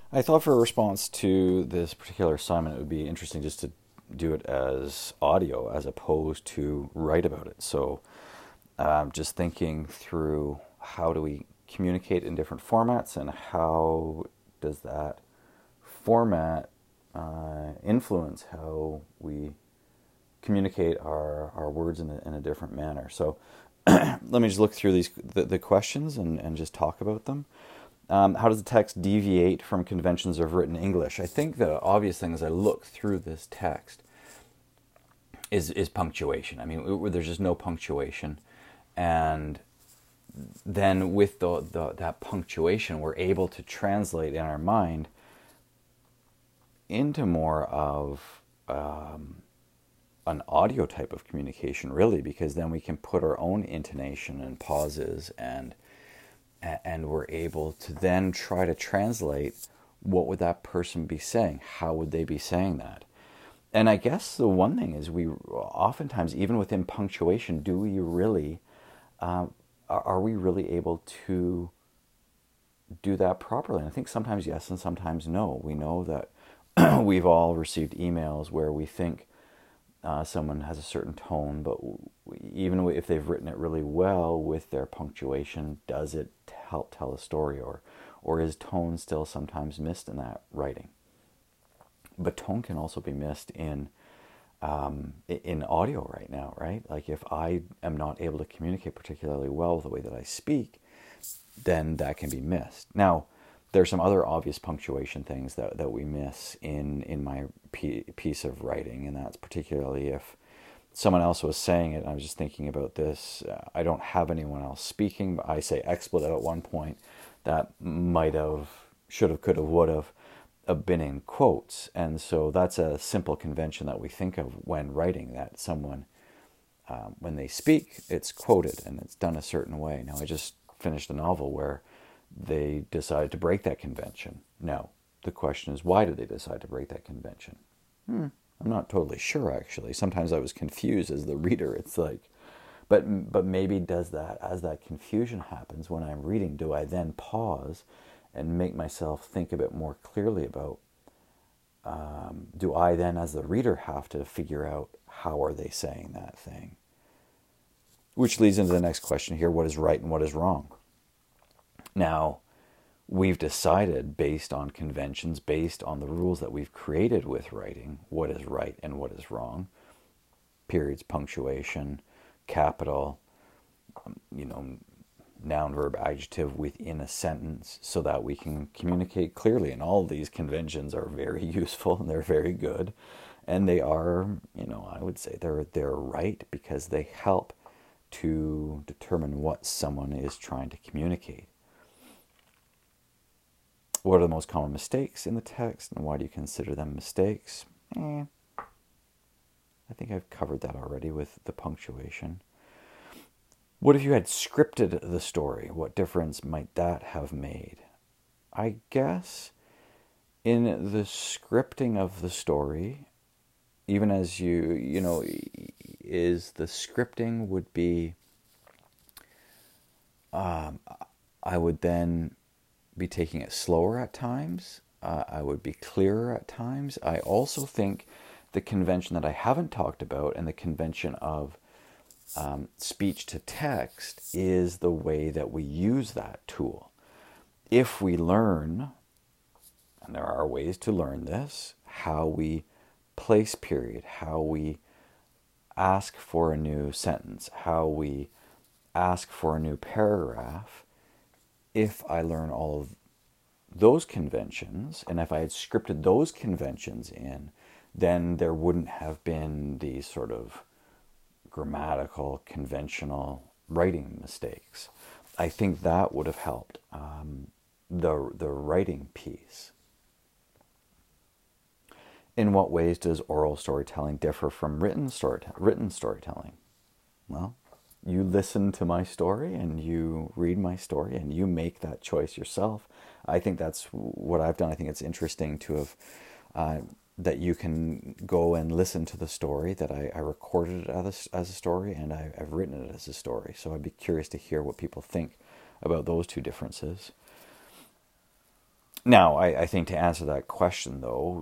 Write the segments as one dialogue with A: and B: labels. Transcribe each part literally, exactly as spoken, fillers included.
A: I thought for a response to this particular assignment, it would be interesting just to do it as audio as opposed to write about it. So, um, just thinking through how do we communicate in different formats and how does that format uh, influence how we communicate our, our words in a, in a different manner. So, let me just look through these the, the questions and, and just talk about them. Um, how does the text deviate from conventions of written English? I think the obvious thing as I look through this text is is punctuation. I mean, there's just no punctuation, and then with the, the that punctuation, we're able to translate in our mind into more of um, an audio type of communication, really, because then we can put our own intonation and pauses, and and we're able to then try to translate what would that person be saying, how would they be saying that. And I guess the one thing is, we oftentimes, even within punctuation, do we really uh, are we really able to do that properly? And I think sometimes yes and sometimes no. We know that we've all received emails where we think Uh, someone has a certain tone, but even if they've written it really well with their punctuation, does it help tell a story, or or is tone still sometimes missed in that writing? But tone can also be missed in um, in audio right now, right? Like if I am not able to communicate particularly well with the way that I speak, then that can be missed. Now, there's some other obvious punctuation things that, that we miss in, in my piece of writing, and that's particularly if someone else was saying it. I was just thinking about this. Uh, I don't have anyone else speaking, but I say expletive at one point that might have, should have, could have, would have, have been in quotes. And so that's a simple convention that we think of when writing, that someone, um, when they speak, it's quoted and it's done a certain way. Now, I just finished a novel where they decided to break that convention. Now, the question is, why did they decide to break that convention? Hmm, I'm not totally sure, actually. Sometimes I was confused as the reader. It's like, but but maybe does that, as that confusion happens when I'm reading, do I then pause and make myself think a bit more clearly about, um, do I then, as the reader, have to figure out how are they saying that thing? Which leads into the next question here, what is right and what is wrong? Now, we've decided based on conventions, based on the rules that we've created with writing, what is right and what is wrong. Periods, punctuation, capital, um, you know, noun, verb, adjective within a sentence, so that we can communicate clearly. And all of these conventions are very useful and they're very good. And they are, you know, I would say they're they're right because they help to determine what someone is trying to communicate. What are the most common mistakes in the text, and why do you consider them mistakes? Eh, I think I've covered that already with the punctuation. What if you had scripted the story? What difference might that have made? I guess in the scripting of the story, even as you, you know, is the scripting would be, um, I would then be taking it slower at times. Uh, I would be clearer at times. I also think the convention that I haven't talked about, and the convention of um, speech to text, is the way that we use that tool. If we learn, and there are ways to learn this, how we place period, how we ask for a new sentence, how we ask for a new paragraph. If I learn all of those conventions, and if I had scripted those conventions in, then there wouldn't have been these sort of grammatical, conventional writing mistakes. I think that would have helped um, the the writing piece. In what ways does oral storytelling differ from written story written storytelling? Well, you listen to my story and you read my story and you make that choice yourself. I think that's what I've done. I think it's interesting to have uh, that you can go and listen to the story, that I, I recorded it as, as a story, and I, I've written it as a story. So I'd be curious to hear what people think about those two differences. Now, I, I think to answer that question, though,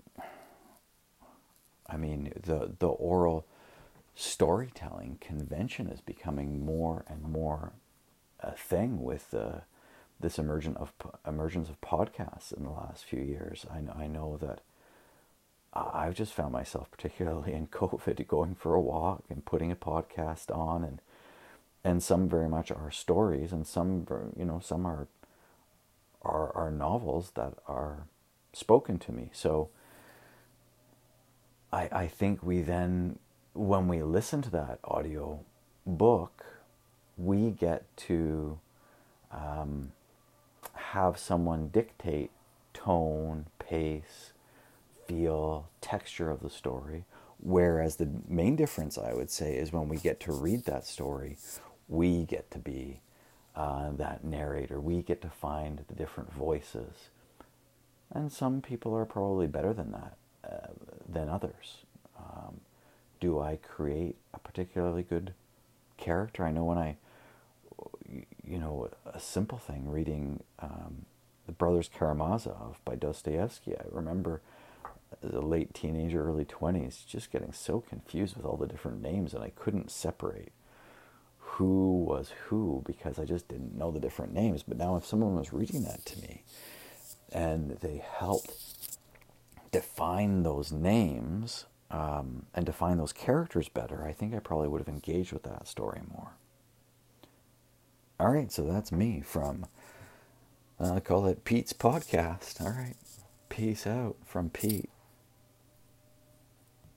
A: I mean, the, the oral storytelling convention is becoming more and more a thing with uh, this emergence of emergence of podcasts in the last few years. I know, I know that I've just found myself, particularly in COVID, going for a walk and putting a podcast on, and and some very much are stories, and some, you know, some are are are novels that are spoken to me. So I I think we then, when we listen to that audio book, we get to um, have someone dictate tone, pace, feel, texture of the story. Whereas the main difference, I would say, is when we get to read that story, we get to be uh, that narrator. We get to find the different voices. And some people are probably better than that, uh, than others. Um, do I create a particularly good character? I know when I, you know, a simple thing, reading um, The Brothers Karamazov by Dostoevsky, I remember as a late teenager, early twenties, just getting so confused with all the different names, and I couldn't separate who was who because I just didn't know the different names. But now if someone was reading that to me and they helped define those names um, and define those characters better, I think I probably would have engaged with that story more. All right, so that's me from, uh, I call it Pete's Podcast. All right, peace out from Pete.